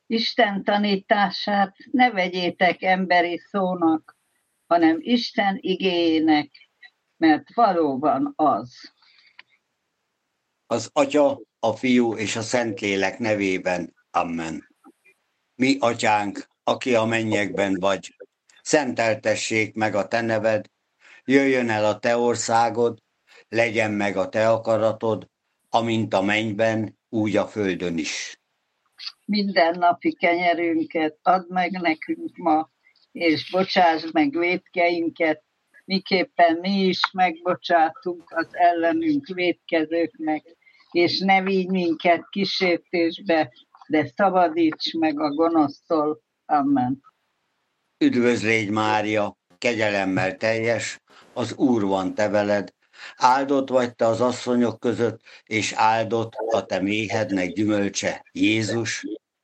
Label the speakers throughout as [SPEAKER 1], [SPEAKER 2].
[SPEAKER 1] Isten tanítását ne vegyétek emberi szónak, hanem Isten igéjének, mert valóban az.
[SPEAKER 2] Az Atya, a Fiú és a Szentlélek nevében. Amen. Mi, Atyánk, aki a mennyekben vagy, szenteltessék meg a te neved, jöjjön el a te országod, legyen meg a te akaratod, amint a mennyben, úgy a földön is.
[SPEAKER 1] Mindennapi kenyerünket add meg nekünk ma, és bocsásd meg vétkeinket, miképpen mi is megbocsátunk az ellenünk vétkezőknek, és ne vigy minket kísértésbe, de szabadíts meg a gonosztól. Amen.
[SPEAKER 2] Üdvözlégy Mária, kegyelemmel teljes, az Úr van te veled, áldott vagy te az asszonyok között, és áldott a te méhednek gyümölcse, Jézus.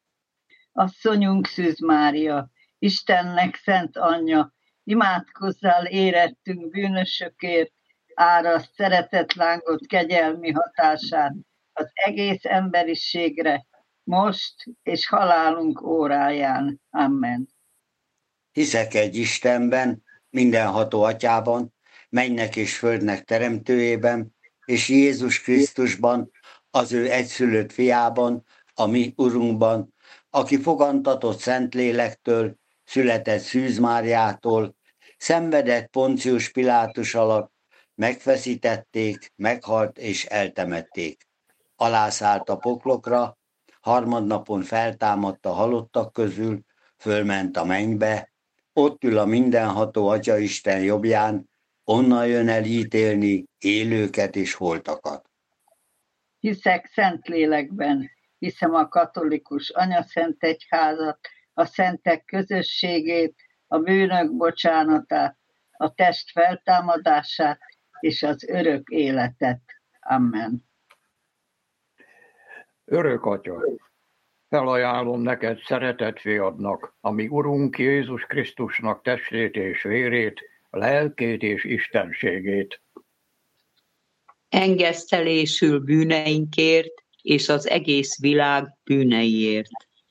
[SPEAKER 1] Asszonyunk Szűz Mária, Istennek szent anyja, imádkozzál érettünk bűnösökért, árasd szeretetlángot kegyelmi hatását az egész emberiségre, most és halálunk óráján. Amen.
[SPEAKER 2] Hiszek egy Istenben, mindenható Atyában, mennynek és földnek teremtőjében, és Jézus Krisztusban, az ő egyszülött fiában, a mi Urunkban, aki fogantatott Szentlélektől, született Szűz Máriától, szenvedett Poncius Pilátus alatt, megfeszítették, meghalt és eltemették. Alászállt a poklokra, harmadnapon feltámadt a halottak közül, fölment a mennybe, ott ül a mindenható Atyaisten jobbján, onnan jön el ítélni élőket és holtakat.
[SPEAKER 1] Hiszek Szentlélekben, hiszem a katolikus anyaszent egyházat, a szentek közösségét, a bűnök bocsánatát, a test feltámadását és az örök életet. Amen.
[SPEAKER 3] Örök Atya, felajánlom neked szeretett fiadnak, ami Urunk Jézus Krisztusnak testét és vérét, lelkét és istenségét.
[SPEAKER 4] Engesztelésül bűneinkért és az egész világ bűneiért.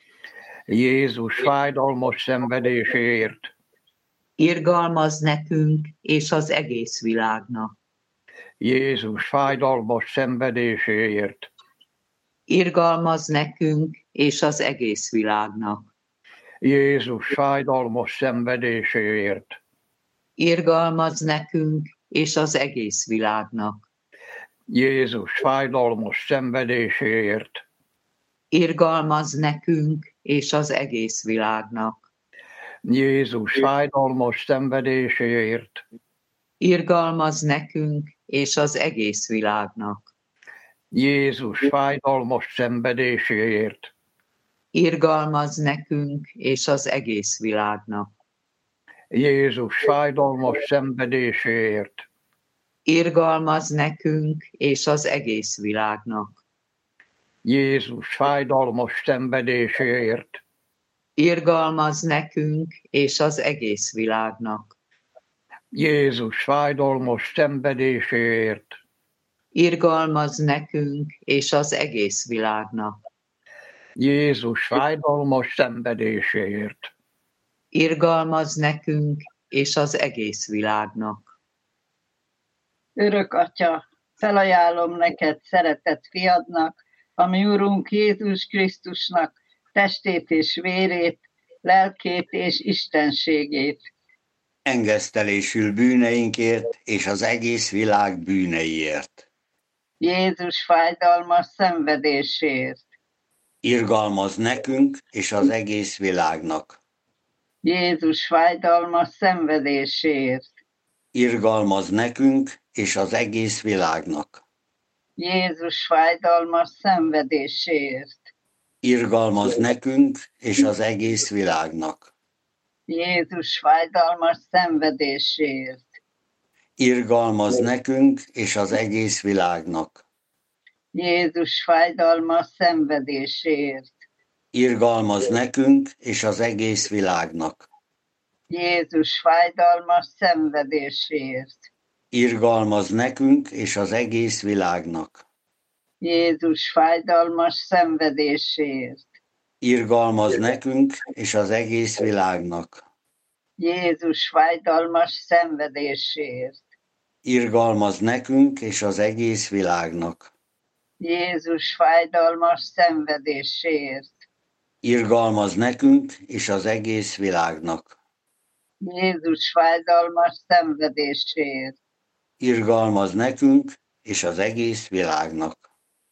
[SPEAKER 3] Jézus fájdalmas szenvedéséért.
[SPEAKER 4] Irgalmaz nekünk és az egész világnak.
[SPEAKER 3] Jézus fájdalmas szenvedéséért.
[SPEAKER 4] Irgalmaz nekünk és az egész világnak.
[SPEAKER 3] Jézus fájdalmas szenvedéséért.
[SPEAKER 4] Irgalmaz nekünk és az egész világnak.
[SPEAKER 3] Jézus fájdalmas szenvedéséért.
[SPEAKER 4] Irgalmaz nekünk és az egész világnak.
[SPEAKER 3] Jézus fájdalmas szenvedéséért.
[SPEAKER 4] Irgalmaz nekünk és az egész világnak.
[SPEAKER 3] Jézus fájdalmas szenvedéséért.
[SPEAKER 4] Irgalmaz nekünk és az egész világnak.
[SPEAKER 3] Jézus fájdalmas szenvedéséért.
[SPEAKER 4] Irgalmaz nekünk és az egész világnak.
[SPEAKER 3] Jézus fájdalmas szenvedéséért.
[SPEAKER 4] Irgalmaz nekünk és az egész világnak.
[SPEAKER 3] Jézus fájdalmas szenvedéséért.
[SPEAKER 4] Irgalmaz nekünk és az egész világnak.
[SPEAKER 3] Jézus fájdalmas szenvedéséért.
[SPEAKER 4] Irgalmaz nekünk és az egész világnak.
[SPEAKER 1] Örök Atya, felajánlom neked szeretett fiadnak, ami Urunk Jézus Krisztusnak testét és vérét, lelkét és istenségét.
[SPEAKER 2] Engesztelésül bűneinkért és az egész világ bűneiért.
[SPEAKER 1] Jézus fájdalmas szenvedéséért.
[SPEAKER 2] Irgalmaz nekünk és az egész világnak.
[SPEAKER 1] Jézus fájdalmas szenvedéséért.
[SPEAKER 2] Irgalmaz nekünk és az egész világnak.
[SPEAKER 1] Jézus fájdalmas szenvedéséért.
[SPEAKER 2] Irgalmaz nekünk és az egész világnak.
[SPEAKER 1] Jézus fájdalmas szenvedéséért.
[SPEAKER 2] Irgalmaz nekünk és az egész világnak.
[SPEAKER 1] Jézus fájdalmas szenvedéséért.
[SPEAKER 2] Irgalmaz nekünk és az egész világnak.
[SPEAKER 1] Jézus fájdalmas szenvedéséért.
[SPEAKER 2] Irgalmaz nekünk és az egész világnak.
[SPEAKER 1] Jézus fájdalmas szenvedéséért.
[SPEAKER 2] irgalmaz nekünk és az egész világnak.
[SPEAKER 1] Jézus fájdalmas szenvedésért.
[SPEAKER 2] Irgalmaz nekünk és az egész világnak.
[SPEAKER 1] Jézus fájdalmas szenvedésért.
[SPEAKER 2] Irgalmaz nekünk és az egész világnak.
[SPEAKER 1] Jézus fájdalmas szenvedésért.
[SPEAKER 2] Irgalmaz nekünk és az egész világnak.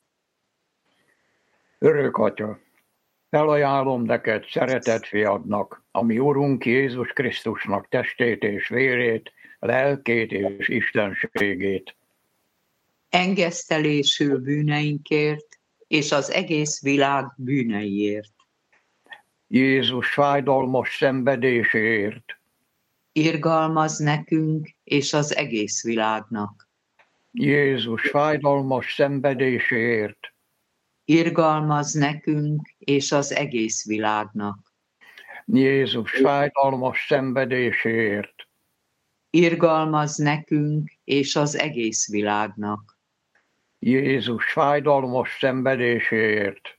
[SPEAKER 3] Örök Atya, felajánlom neked szeretett fiadnak, ami Urunk Jézus Krisztusnak testét és vérét, lelkét és istenségét.
[SPEAKER 4] Engesztelésül bűneinkért, és az egész világ bűneiért.
[SPEAKER 3] Jézus fájdalmas szenvedéséért.
[SPEAKER 4] Irgalmaz nekünk, és az egész világnak.
[SPEAKER 3] Jézus fájdalmas szenvedéséért.
[SPEAKER 4] Irgalmaz nekünk, és az egész világnak.
[SPEAKER 3] Jézus fájdalmas szenvedéséért.
[SPEAKER 4] Irgalmaz nekünk, és az egész világnak.
[SPEAKER 3] Jézus fájdalmas szenvedéséért.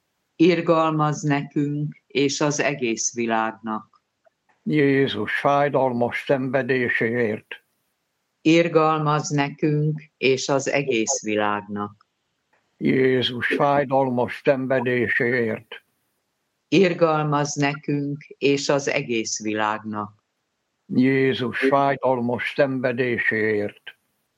[SPEAKER 4] Irgalmaz nekünk, és az egész világnak.
[SPEAKER 3] Jézus fájdalmas szenvedéséért.
[SPEAKER 4] Irgalmaz nekünk, és az egész világnak.
[SPEAKER 3] Jézus fájdalmas szenvedéséért.
[SPEAKER 4] Irgalmaz nekünk, és az egész világnak.
[SPEAKER 3] Jézus fájdalmas szenvedéséért.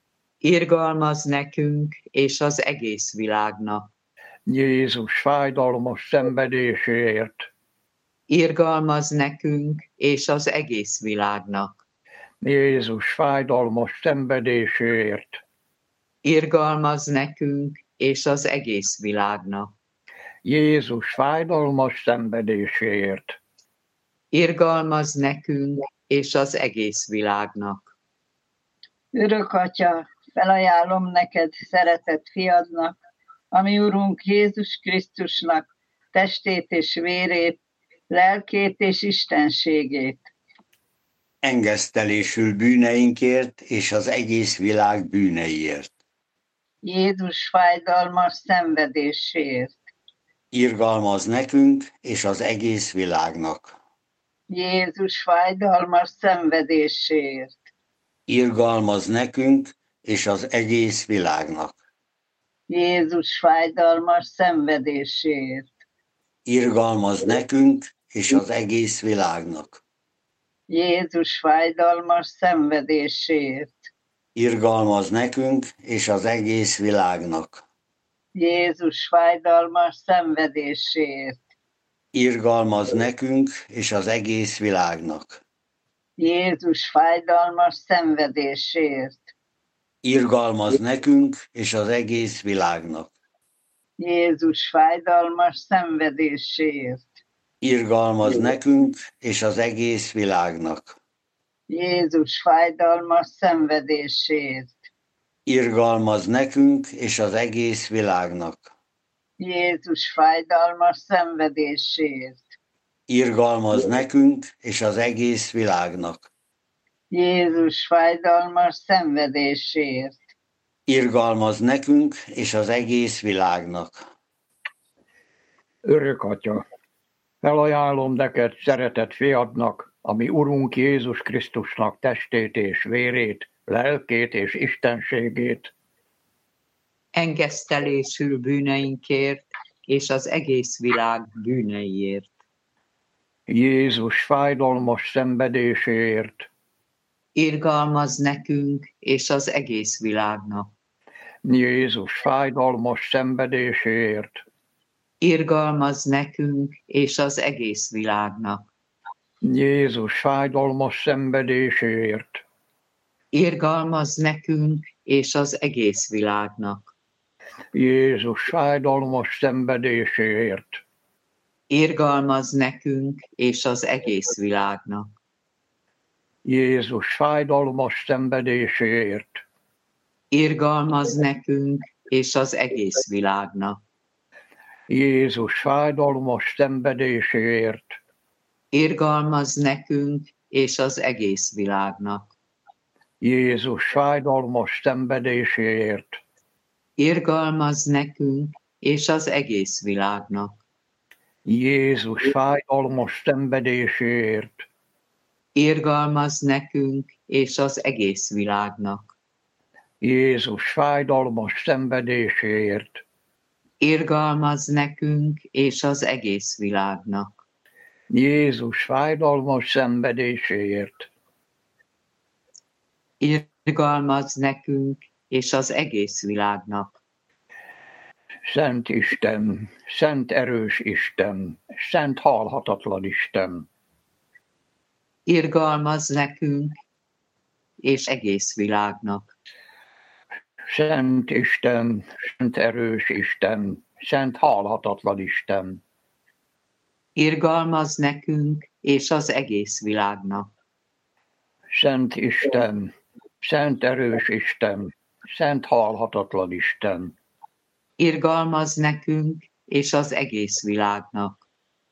[SPEAKER 4] Irgalmaz nekünk, és az egész világnak.
[SPEAKER 3] Jézus fájdalmas szenvedéséért.
[SPEAKER 4] Irgalmaz nekünk, és az egész világnak.
[SPEAKER 3] Jézus fájdalmas szenvedéséért.
[SPEAKER 4] Irgalmaz nekünk, és az egész világnak.
[SPEAKER 3] Jézus fájdalmas szenvedéséért.
[SPEAKER 4] Irgalmaz nekünk, és az egész világnak.
[SPEAKER 1] Örök Atya, felajánlom neked szeretett fiadnak, ami Urunk Jézus Krisztusnak testét és vérét, lelkét és istenségét.
[SPEAKER 2] Engesztelésül bűneinkért és az egész világ bűneiért.
[SPEAKER 1] Jézus fájdalmas szenvedéséért.
[SPEAKER 2] Irgalmaz nekünk és az egész világnak.
[SPEAKER 1] Jézus fájdalmas szenvedéséért.
[SPEAKER 2] Irgalmaz nekünk és az egész világnak.
[SPEAKER 1] Jézus fájdalmas szenvedéséért.
[SPEAKER 2] Irgalmaz nekünk és az egész világnak.
[SPEAKER 1] Jézus fájdalmas szenvedéséért.
[SPEAKER 2] Irgalmaz nekünk és az egész világnak.
[SPEAKER 1] Jézus fájdalmas szenvedéséért.
[SPEAKER 2] Irgalmaz nekünk és az egész világnak.
[SPEAKER 1] Jézus fájdalmas szenvedéséért.
[SPEAKER 2] Irgalmaz nekünk és az egész világnak.
[SPEAKER 1] Jézus fájdalmas szenvedéséért.
[SPEAKER 2] Irgalmaz nekünk és az egész világnak.
[SPEAKER 1] Jézus fájdalmas szenvedéséért.
[SPEAKER 2] Irgalmaz nekünk és az egész világnak.
[SPEAKER 1] Jézus fájdalmas szenvedéséért.
[SPEAKER 2] Irgalmaz nekünk és az egész világnak.
[SPEAKER 1] Jézus fájdalmas szenvedéséért.
[SPEAKER 2] Irgalmaz nekünk és az egész világnak.
[SPEAKER 3] Örök Atya, felajánlom neked szeretett fiadnak, ami Urunk Jézus Krisztusnak testét és vérét, lelkét és istenségét.
[SPEAKER 4] Engesztelésül bűneinkért, és az egész világ bűneiért.
[SPEAKER 3] Jézus fájdalmas szenvedéséért.
[SPEAKER 4] Irgalmaz nekünk, és az egész világnak.
[SPEAKER 3] Jézus fájdalmas szenvedéséért.
[SPEAKER 4] Irgalmaz nekünk, és az egész világnak.
[SPEAKER 3] Jézus fájdalmas szenvedéséért.
[SPEAKER 4] Irgalmaz nekünk, és az egész világnak.
[SPEAKER 3] Jézus fájdalmas szenvedéséért.
[SPEAKER 4] Irgalmaz nekünk, és az egész világnak.
[SPEAKER 3] Jézus fájdalmas szenvedéséért.
[SPEAKER 4] Irgalmaz nekünk, és az egész világnak.
[SPEAKER 3] Jézus fájdalmas szenvedéséért.
[SPEAKER 4] Irgalmaz nekünk, és az egész világnak.
[SPEAKER 3] Jézus fájdalmas szenvedéséért.
[SPEAKER 4] Irgalmaz nekünk, és az egész világnak.
[SPEAKER 3] Jézus fájdalmas szenvedéséért,
[SPEAKER 4] irgalmazz nekünk és az egész világnak.
[SPEAKER 3] Jézus fájdalmas szenvedéséért,
[SPEAKER 4] Irgalmazz nekünk és az egész világnak.
[SPEAKER 3] Jézus fájdalmas szenvedéséért,
[SPEAKER 4] Irgalmazz nekünk és az egész világnak.
[SPEAKER 3] Szent Isten, szent erős Isten, szent halhatatlan Isten,
[SPEAKER 4] Irgalmazz nekünk és egész világnak.
[SPEAKER 3] Szent Isten, szent erős Isten, szent halhatatlan Isten,
[SPEAKER 4] Irgalmazz nekünk és az egész világnak.
[SPEAKER 3] Szent Isten, szent erős Isten, szent halhatatlan Isten,
[SPEAKER 4] Irgalmazz nekünk és az egész világnak.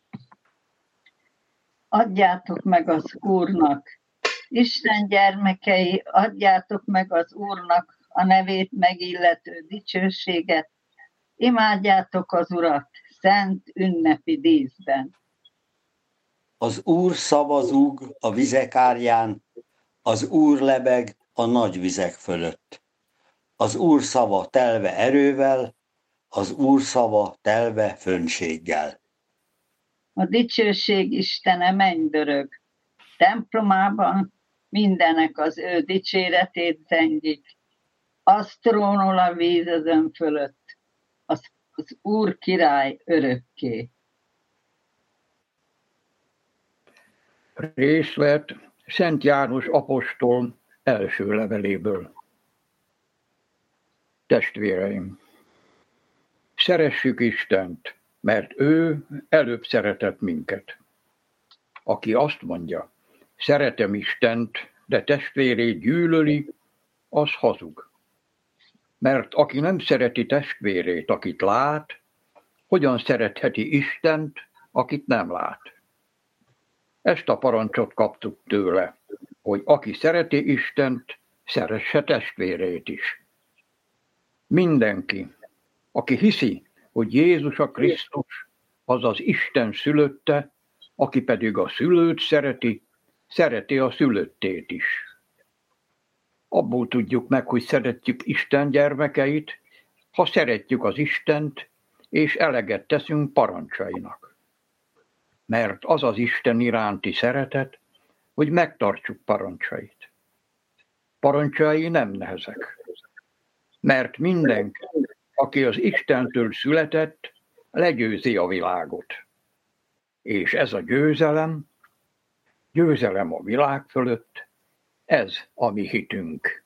[SPEAKER 1] Adjátok meg az Úrnak, Isten gyermekei, adjátok meg az Úrnak a nevét megillető dicsőséget, imádjátok az Urat szent ünnepi díszben.
[SPEAKER 2] Az Úr szava zúg a vizek árján, az Úr lebeg a nagy vizek fölött. Az Úr szava telve erővel, az Úr szava telve fönséggel.
[SPEAKER 1] A dicsőség Istene mennydörög, templomában mindenek az ő dicséretét zengik. Az trónol a vízözön fölött, az Úr király örökké.
[SPEAKER 3] Részlet Szent János apostol első leveléből. Testvéreim, szeressük Istent, mert ő előbb szeretett minket. Aki azt mondja, szeretem Istent, de testvérét gyűlöli, az hazug. Mert aki nem szereti testvérét, akit lát, hogyan szeretheti Istent, akit nem lát? Ezt a parancsot kaptuk tőle, hogy aki szereti Istent, szeresse testvérét is. Mindenki, aki hiszi, hogy Jézus a Krisztus, azaz Isten szülötte, aki pedig a szülőt szereti, szereti a szülöttét is. Abból tudjuk meg, hogy szeretjük Isten gyermekeit, ha szeretjük az Istent, és eleget teszünk parancsainak. Mert az az Isten iránti szeretet, hogy megtartsuk parancsait. Parancsai nem nehezek. Mert mindenki, aki az Istentől született, legyőzi a világot. És ez a győzelem a világ fölött, ez a mi hitünk.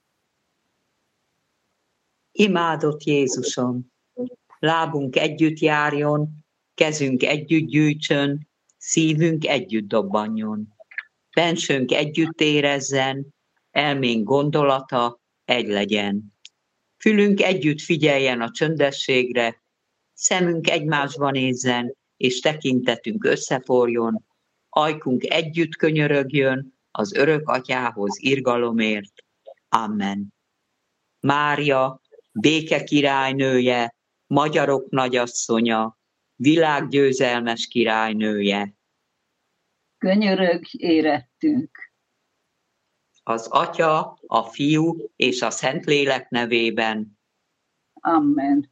[SPEAKER 4] Imádott Jézusom, lábunk együtt járjon, kezünk együtt gyűjtsön, szívünk együtt dobbanjon. Bensőnk együtt érezzen, elménk gondolata egy legyen. Fülünk együtt figyeljen a csöndességre, szemünk egymásba nézzen, és tekintetünk összeforjon, ajkunk együtt könyörögjön az örök atyához irgalomért. Amen. Mária, béke királynője, magyarok nagyasszonya, világgyőzelmes királynője.
[SPEAKER 1] Könyörögj érettünk.
[SPEAKER 4] Az Atya, a Fiú és a Szentlélek nevében.
[SPEAKER 1] Amen.